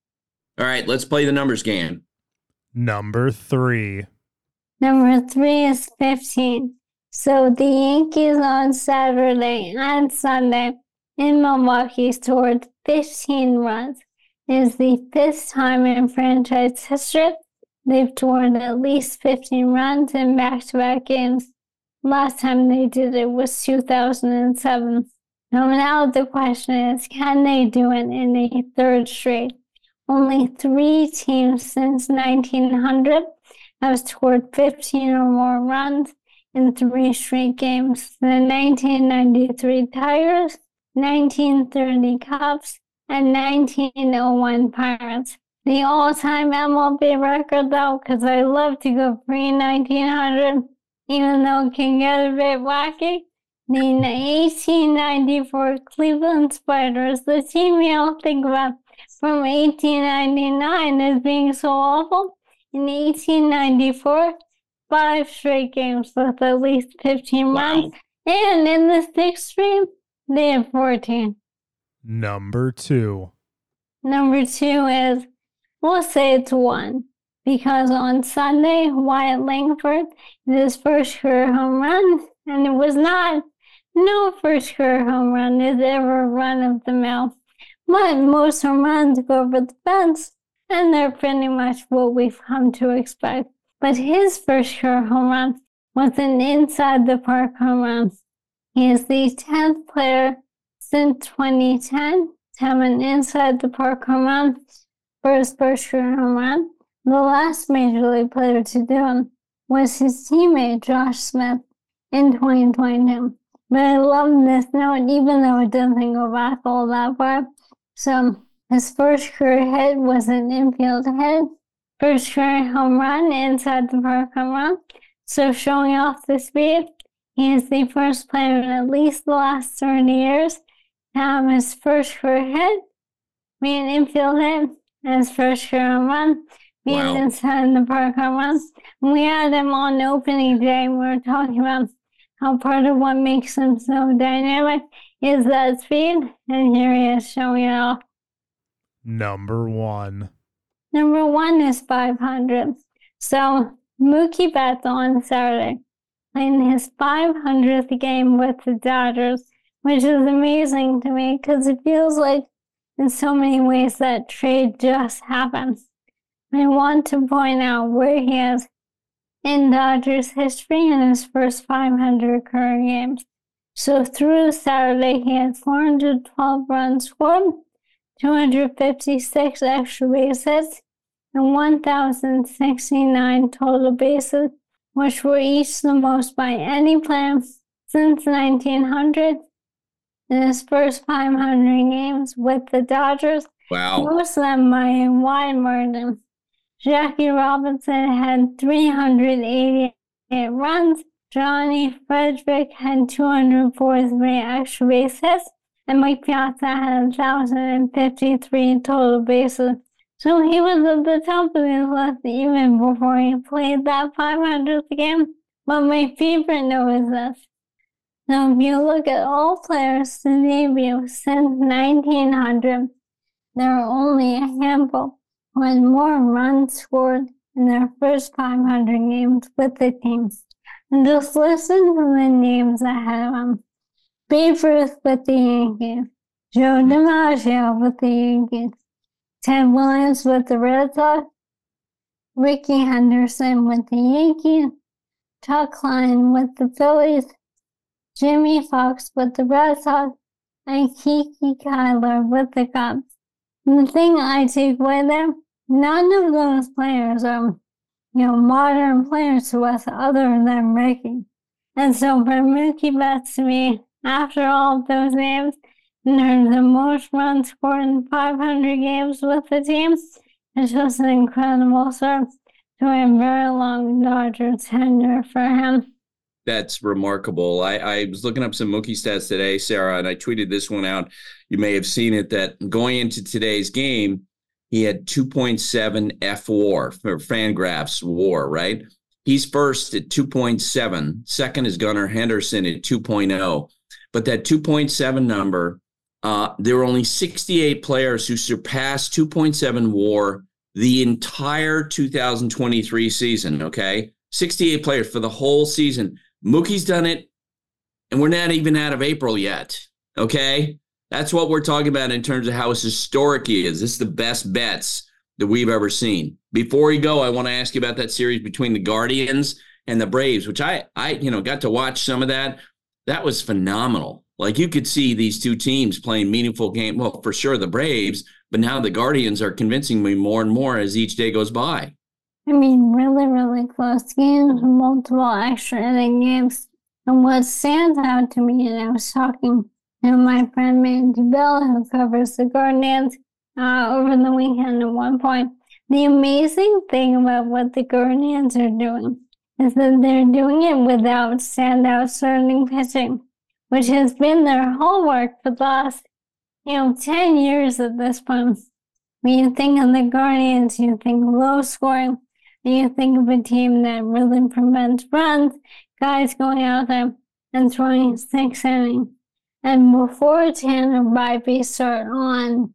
All right, let's play the numbers game. Number three. Number three is fifteen. So the Yankees on Saturday and Sunday in Milwaukee scored fifteen runs. It is the fifth time in franchise history they've scored at least fifteen runs in back-to-back games. Last time they did it was two thousand seven. Now, now the question is, can they do it in a third straight? Only three teams since nineteen hundred have scored fifteen or more runs in three straight games. The nineteen ninety-three Tigers, nineteen thirty Cubs, and nineteen oh one Pirates. The all-time M L B record, though, because I love to go pre-nineteen hundred, even though it can get a bit wacky, the eighteen ninety-four Cleveland Spiders, the team you don't think about from eighteen ninety-nine as being so awful, in eighteen ninety-four, five straight games with at least fifteen wow. runs. And in the sixth stream, they had fourteen. Number two. Number two is, we'll say it's one. Because on Sunday, Wyatt Langford did his first career home run, and it was not no first career home run is ever run of the mill. But most home runs go over the fence, and they're pretty much what we've come to expect. But his first career home run was an inside the park home run. He is the tenth player since twenty ten to have an inside the park home run for his first career home run. The last major league player to do it was his teammate Josh Smith in twenty twenty-two. But I love this note, even though it doesn't go back all that far. So his first career hit was an infield hit. First career home run, inside the park home run. So showing off the speed, he is the first player in at least the last thirty years to have his first career hit be an infield hit, and his first career home run be an inside the park home run. We had him on opening day. We were talking about how part of what makes him so dynamic is that speed, and here he is showing it off. Number one. Number one is five hundred. So Mookie Betts on Saturday playing his five hundredth game with the Dodgers, which is amazing to me because it feels like in so many ways that trade just happened. I want to point out where he is in Dodgers history in his first five hundred career games. So through Saturday, he had four hundred twelve runs scored, two hundred fifty-six extra base hits, and one thousand sixty-nine total bases, which were each the most by any player since nineteen hundred. In his first five hundred games with the Dodgers, wow, most of them by a wide margin. Jackie Robinson had three hundred eighty-eight runs. Johnny Frederick had two hundred forty-three extra base hits, and Mike Piazza had one thousand fifty-three total bases. So he was at the top of his list even before he played that five hundredth game. But my favorite note is this. Now, if you look at all players to debut since nineteen hundred, there are only a handful who had more runs scored in their first five hundred games with the team. And just listen to the names ahead of them. Babe Ruth with the Yankees, Joe DiMaggio with the Yankees, Ted Williams with the Red Sox, Rickey Henderson with the Yankees, Chuck Klein with the Phillies, Jimmy Fox with the Red Sox, and Kiki Kyler with the Cubs. And the thing I take away there, none of those players are, you know, modern players to us other than Rickey. And so for Mookie Betts to be, after all of those names, in terms of most runs scored in five hundred games with the team, it's just an incredible start to a very long Dodger tenure for him. That's remarkable. I, I was looking up some Mookie stats today, Sarah, and I tweeted this one out. You may have seen it, that going into today's game, he had two point seven F WAR, for Fangraphs WAR, right? He's first at two point seven. Second is Gunnar Henderson at two point oh. But that two point seven number, uh, there were only sixty-eight players who surpassed two point seven WAR the entire two thousand twenty-three season, okay? sixty-eight players for the whole season. Mookie's done it, and we're not even out of April yet, okay? That's what we're talking about in terms of how historic he is. This is the best bets that we've ever seen. Before we go, I want to ask you about that series between the Guardians and the Braves, which I, I, you know, got to watch some of that. That was phenomenal. Like, you could see these two teams playing meaningful game. Well, for sure the Braves, but now the Guardians are convincing me more and more as each day goes by. I mean, really, really close games, multiple extra inning games. And what stands out to me, and I was talking to my friend Mandy Bell, who covers the Guardians, uh, over the weekend at one point. The amazing thing about what the Guardians are doing is that they're doing it without standout starting pitching, which has been their hallmark for the last, you know, ten years at this point. When you think of the Guardians, you think low scoring. You think of a team that really prevents runs, guys going out there and throwing six innings. And before Tanner Bybee start on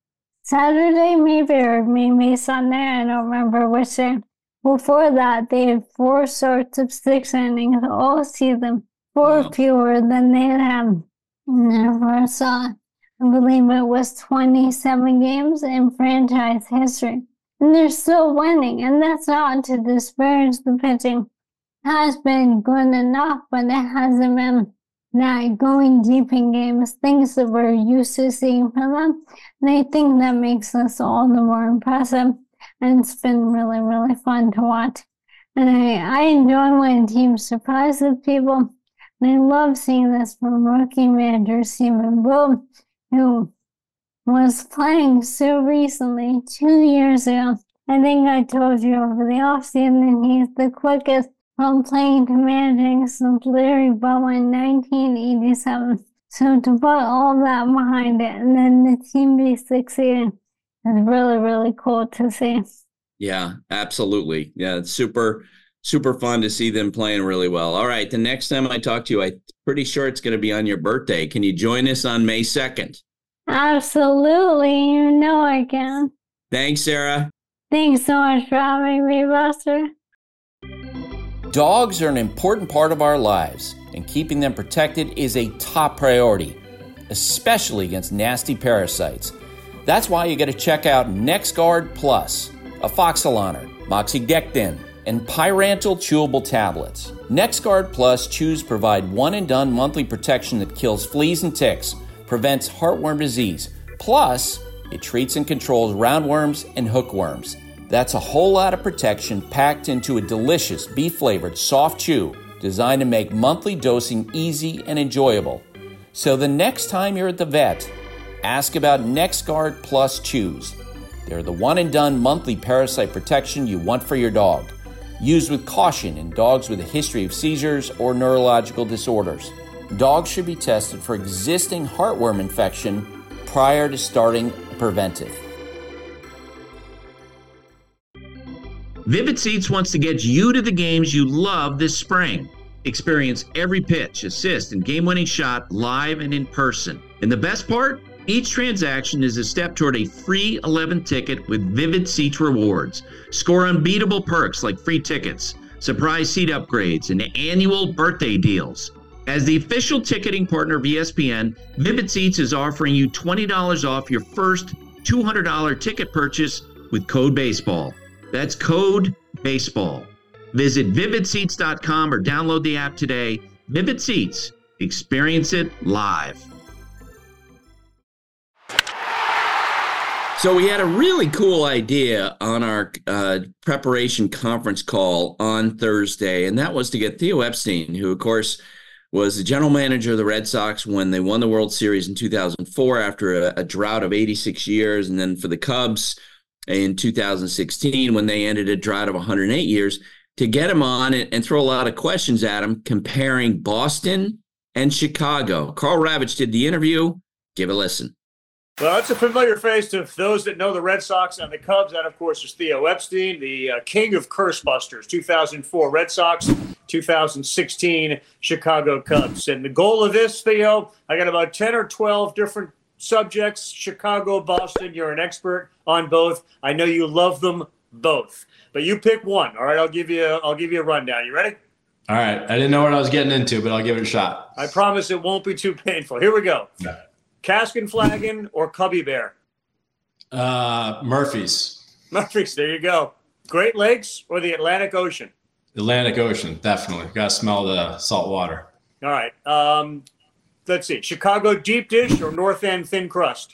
Saturday, maybe, or maybe Sunday, I don't remember which day. Before that, they had four starts of six innings all season. four fewer than they have never saw. I believe it was twenty-seven games in franchise history. And they're still winning, and that's not to disparage the pitching. It has been good enough, but it hasn't been that going deep in games, things that we're used to seeing from them. And I think that makes us all the more impressive. And it's been really, really fun to watch. And I, I enjoy when teams surprises people. And I love seeing this from rookie manager Stephen Boone, who was playing so recently, two years ago. I think I told you over the offseason he's the quickest from playing to managing since Larry Bowa in nineteen eighty-seven. So to put all that behind it and then the team be succeeding is really, really cool to see. Yeah, absolutely. Yeah, it's super, super fun to see them playing really well. All right, the next time I talk to you, I'm pretty sure it's going to be on your birthday. Can you join us on May second? Absolutely. You know I can. Thanks, Sarah. Thanks so much for having me, Buster. Dogs are an important part of our lives, and keeping them protected is a top priority, especially against nasty parasites. That's why you got to check out NexGard Plus, Afoxolaner, Moxidectin, and Pyrantel chewable tablets. NexGard Plus chews provide one-and-done monthly protection that kills fleas and ticks, prevents heartworm disease, plus it treats and controls roundworms and hookworms. That's a whole lot of protection packed into a delicious beef-flavored soft chew designed to make monthly dosing easy and enjoyable. So the next time you're at the vet, ask about NexGard Plus chews. They're the one-and-done monthly parasite protection you want for your dog. Used with caution in dogs with a history of seizures or neurological disorders. Dogs should be tested for existing heartworm infection prior to starting a preventive. Vivid Seats wants to get you to the games you love this spring. Experience every pitch, assist, and game-winning shot live and in person. And the best part? Each transaction is a step toward a free eleventh ticket with Vivid Seats rewards. Score unbeatable perks like free tickets, surprise seat upgrades, and annual birthday deals. As the official ticketing partner of E S P N, Vivid Seats is offering you twenty dollars off your first two hundred dollars ticket purchase with code BASEBALL. That's code BASEBALL. Visit vivid seats dot com or download the app today. Vivid Seats. Experience it live. So we had a really cool idea on our uh, preparation conference call on Thursday, and that was to get Theo Epstein, who, of course, was the general manager of the Red Sox when they won the World Series in two thousand four after a, a drought of eighty-six years, and then for the Cubs in two thousand sixteen when they ended a drought of one hundred eight years, to get him on and, and throw a lot of questions at him comparing Boston and Chicago. Carl Ravitch did the interview. Give a listen. Well, it's a familiar face to those that know the Red Sox and the Cubs. That, of course, is Theo Epstein, the uh, king of curse busters. two thousand four Red Sox, two thousand sixteen Chicago Cubs. And the goal of this, Theo, I got about ten or twelve different subjects. Chicago, Boston, you're an expert on both. I know you love them both. But you pick one. All right, I'll give you a, I'll give you a rundown. You ready? All right. I didn't know what I was getting into, but I'll give it a shot. I promise it won't be too painful. Here we go. Yeah. Cask and Flagon or Cubby Bear? Uh, Murphy's. Murphy's, there you go. Great Lakes or the Atlantic Ocean? Atlantic Ocean, definitely. Got to smell the salt water. All right. Um, let's see. Chicago deep dish or North End thin crust?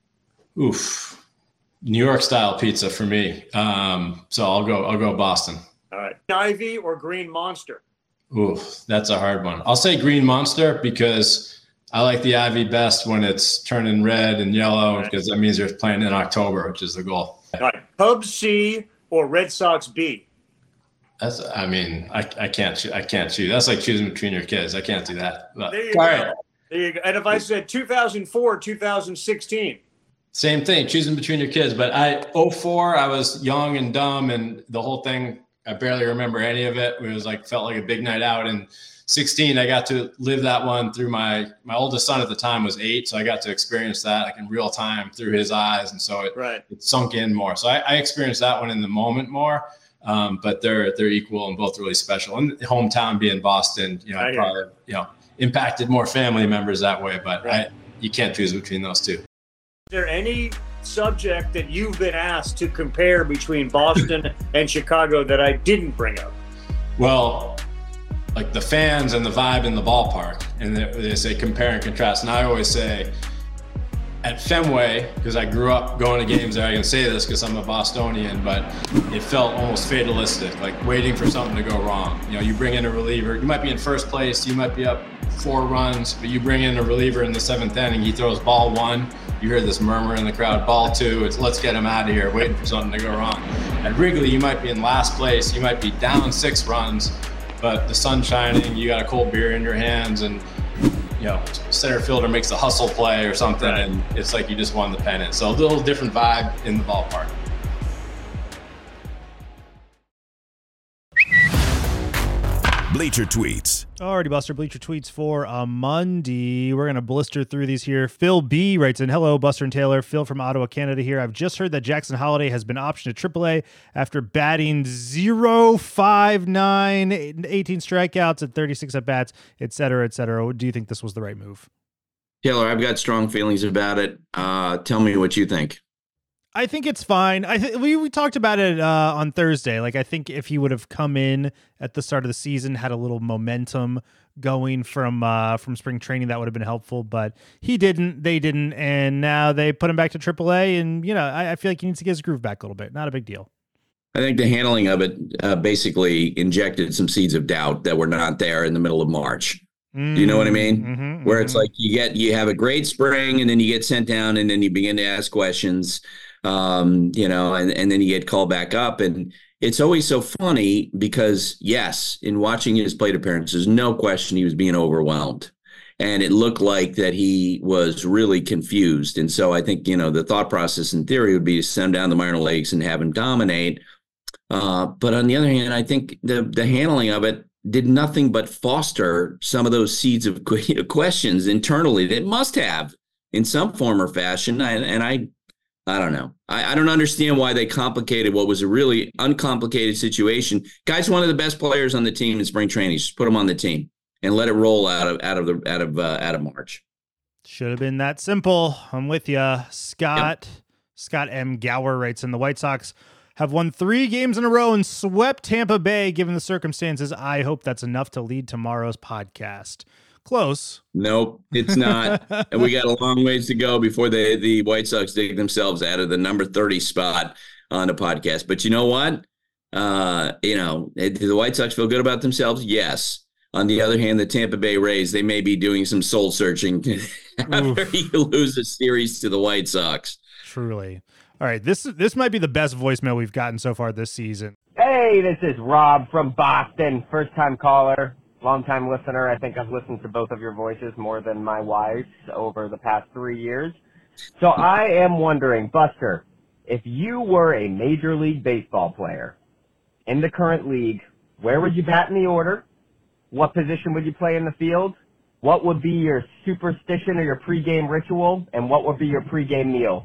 Oof. New York style pizza for me. Um, so I'll go. I'll go Boston. All right. Ivy or Green Monster? Oof, that's a hard one. I'll say Green Monster because I like the Ivy best when it's turning red and yellow because that means you're playing in October, which is the goal. All right. Cubs C or Red Sox B? That's. I mean, I, I can't. I can't choose. That's like choosing between your kids. I can't do that. But, there you go. Right. There you go. And if I said two thousand four, two thousand sixteen? Same thing, choosing between your kids. But I, oh four, I was young and dumb, and the whole thing, I barely remember any of it. It was like, felt like a big night out. And sixteen, I got to live that one through my, my oldest son at the time was eight. So I got to experience that like in real time through his eyes. And so it, right. it sunk in more. So I, I experienced that one in the moment more. Um, but they're they're equal and both really special. And the hometown being Boston, you know, I probably you know impacted more family members that way. But right. I, you can't choose between those two. Is there any subject that you've been asked to compare between Boston and Chicago that I didn't bring up? Well, like the fans and the vibe in the ballpark, and they, they say compare and contrast. And I always say at Fenway, because I grew up going to games there, I can say this because I'm a Bostonian, but it felt almost fatalistic, like waiting for something to go wrong. You know, you bring in a reliever, you might be in first place, you might be up four runs, but you bring in a reliever in the seventh inning, he throws ball one, you hear this murmur in the crowd, ball two, it's let's get him out of here, waiting for something to go wrong. At Wrigley, you might be in last place, you might be down six runs, but the sun's shining, you got a cold beer in your hands, and you know, center fielder makes a hustle play or something, right. And it's like you just won the pennant. So a little different vibe in the ballpark. Bleacher Tweets. Alrighty, Buster. Bleacher Tweets for a Monday. We're going to blister through these here. Phil B writes in, hello, Buster and Taylor. Phil from Ottawa, Canada here. I've just heard that Jackson Holliday has been optioned to triple A after batting oh five nine, eighteen strikeouts at thirty-six at-bats, et cetera, et cetera. Do you think this was the right move? Taylor, I've got strong feelings about it. Uh, tell me what you think. I think it's fine. I think we, we talked about it uh, on Thursday. Like, I think if he would have come in at the start of the season, had a little momentum going from uh, from spring training, that would have been helpful. But he didn't. They didn't, and now they put him back to triple A. And you know, I, I feel like he needs to get his groove back a little bit. Not a big deal. I think the handling of it uh, basically injected some seeds of doubt that were not there in the middle of March. Mm-hmm. Do you know what I mean? Mm-hmm, Where mm-hmm. it's like you get you have a great spring, and then you get sent down, and then you begin to ask questions. Um, you know, and, and then you get called back up. And it's always so funny because, yes, in watching his plate appearances, no question he was being overwhelmed. And it looked like that he was really confused. And so I think, you know, the thought process in theory would be to send him down the minor leagues and have him dominate. Uh, but on the other hand, I think the the handling of it did nothing but foster some of those seeds of questions internally that must have in some form or fashion. And, and I I don't know. I, I don't understand why they complicated what was a really uncomplicated situation. Guy's one of the best players on the team in spring training. Just put him on the team and let it roll out of out of the out of uh, out of March. Should have been that simple. I'm with you, Scott. Yep. Scott M. Gower writes in, the White Sox have won three games in a row and swept Tampa Bay. Given the circumstances, I hope that's enough to lead tomorrow's podcast. Close. Nope, it's not. And we got a long ways to go before the, the White Sox dig themselves out of the number thirty spot on the podcast. But you know what? Uh, you know, do the White Sox feel good about themselves? Yes. On the other hand, the Tampa Bay Rays, they may be doing some soul searching after you lose a series to the White Sox. Truly. All right, this this might be the best voicemail we've gotten so far this season. Hey, this is Rob from Boston, first-time caller. Long-time listener. I think I've listened to both of your voices more than my wife's over the past three years. So I am wondering, Buster, if you were a Major League Baseball player in the current league, where would you bat in the order? What position would you play in the field? What would be your superstition or your pregame ritual? And what would be your pregame meal?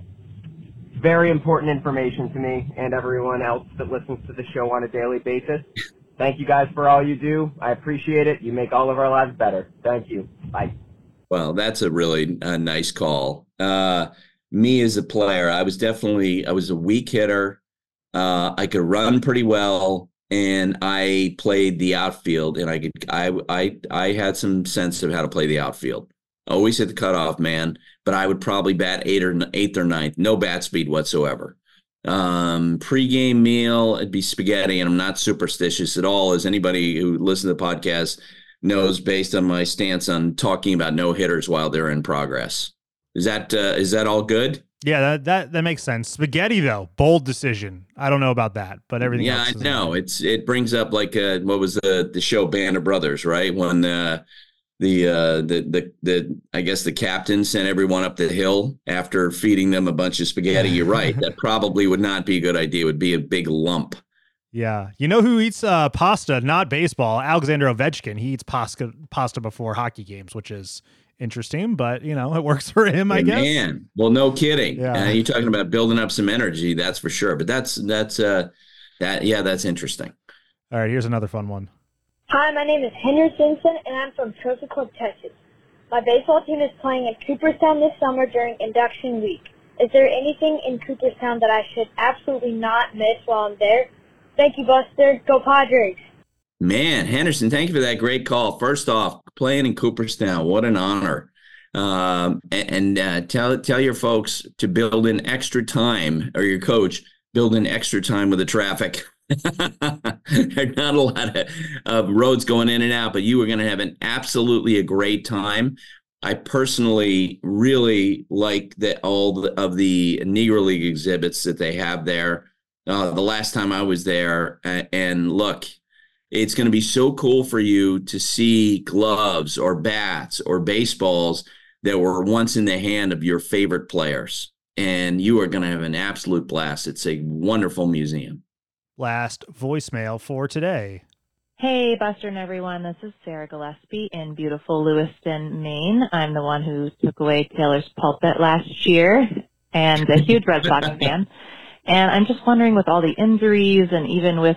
Very important information to me and everyone else that listens to the show on a daily basis. Thank you guys for all you do. I appreciate it. You make all of our lives better. Thank you. Bye. Well, that's a really uh, nice call. Uh, me as a player, I was definitely, I was a weak hitter. Uh, I could run pretty well, and I played the outfield, and I could, I, I, I had some sense of how to play the outfield. Always hit the cutoff man, but I would probably bat eight or eighth or ninth. No bat speed whatsoever. Um, pre-game meal, it'd be spaghetti, and I'm not superstitious at all, as anybody who listens to the podcast knows, based on my stance on talking about no hitters while they're in progress. Is that uh, is that all good? Yeah, that, that that makes sense. Spaghetti, though, bold decision. I don't know about that, but everything. Yeah, else I know. It's it brings up like uh, what was the the show Band of Brothers, right? When uh, the uh, the the the I guess the captain sent everyone up the hill after feeding them a bunch of spaghetti. You're right. That probably would not be a good idea. It would be a big lump. Yeah. You know who eats uh, pasta, not baseball? Alexander Ovechkin. He eats pasta pasta before hockey games, which is interesting, but, you know, it works for him, I hey, guess. Man, well, no kidding. Yeah. Uh, you're talking about building up some energy, that's for sure. But that's, that's uh, That yeah, that's interesting. All right, here's another fun one. Hi, my name is Henry Simpson, and I'm from Trophy Club, Texas. My baseball team is playing in Cooperstown this summer during induction week. Is there anything in Cooperstown that I should absolutely not miss while I'm there? Thank you, Buster. Go Padres. Man, Henderson, thank you for that great call. First off, playing in Cooperstown, what an honor. Um, and and uh, tell tell your folks to build in extra time, or your coach, build in extra time with the traffic. There's not a lot of uh, roads going in and out, but you are going to have an absolutely a great time. I personally really like that all the, of the Negro League exhibits that they have there. Uh, the last time I was there, uh, and look, it's going to be so cool for you to see gloves or bats or baseballs that were once in the hand of your favorite players. And you are going to have an absolute blast. It's a wonderful museum. Last voicemail for today. Hey, Buster and everyone. This is Sarah Gillespie in beautiful Lewiston, Maine. I'm the one who took away Taylor's pulpit last year and a huge Red Sox fan. And I'm just wondering, with all the injuries and even with,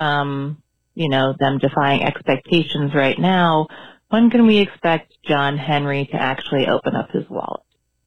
um, you know, them defying expectations right now, when can we expect John Henry to actually open up his wallet?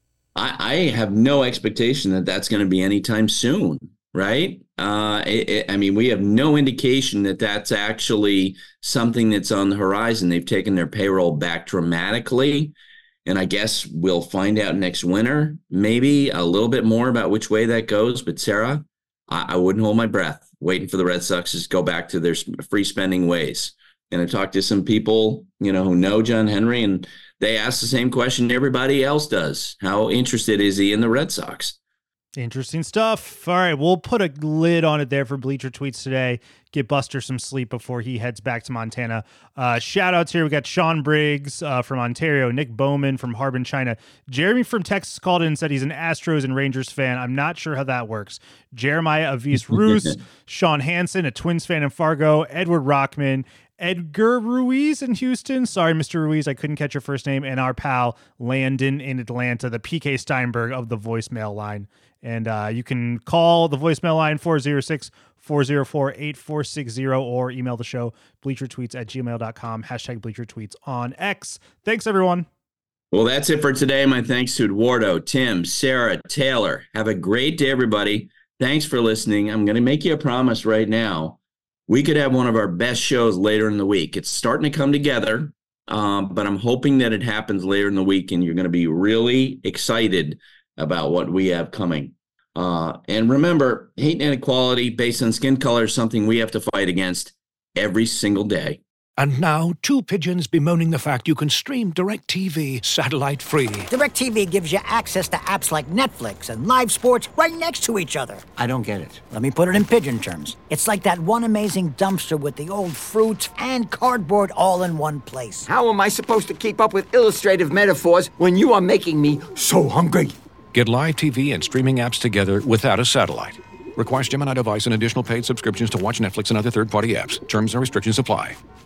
I, I have no expectation that that's going to be anytime soon, right? Uh, it, it, I mean, we have no indication that that's actually something that's on the horizon. They've taken their payroll back dramatically, and I guess we'll find out next winter, maybe a little bit more about which way that goes. But Sarah, I, I wouldn't hold my breath waiting for the Red Sox to go back to their free spending ways. And I talked to some people, you know, who know John Henry, and they ask the same question everybody else does. How interested is he in the Red Sox? Interesting stuff. All right, we'll put a lid on it there for Bleacher Tweets today. Get Buster some sleep before he heads back to Montana. Uh, shout outs here. We got Sean Briggs uh, from Ontario, Nick Bowman from Harbin, China. Jeremy from Texas called in and said he's an Astros and Rangers fan. I'm not sure how that works. Jeremiah Avis Roos, Sean Hansen, a Twins fan in Fargo, Edward Rockman, Edgar Ruiz in Houston. Sorry, Mister Ruiz, I couldn't catch your first name. And our pal Landon in Atlanta, the P K Steinberg of the voicemail line. And uh, you can call the voicemail line four oh six, four oh four, eight four six oh or email the show bleachertweets at gmail dot com, hashtag bleachertweets on X. Thanks, everyone. Well, that's it for today. My thanks to Eduardo, Tim, Sarah, Taylor. Have a great day, everybody. Thanks for listening. I'm going to make you a promise right now. We could have one of our best shows later in the week. It's starting to come together, um, but I'm hoping that it happens later in the week, and you're going to be really excited about what we have coming. Uh, and remember, hate and inequality based on skin color is something we have to fight against every single day. And now, two pigeons bemoaning the fact you can stream DirecTV satellite-free. DirecTV gives you access to apps like Netflix and live sports right next to each other. I don't get it. Let me put it in pigeon terms. It's like that one amazing dumpster with the old fruits and cardboard all in one place. How am I supposed to keep up with illustrative metaphors when you are making me so hungry? Get live T V and streaming apps together without a satellite. Requires Gemini device and additional paid subscriptions to watch Netflix and other third-party apps. Terms and restrictions apply.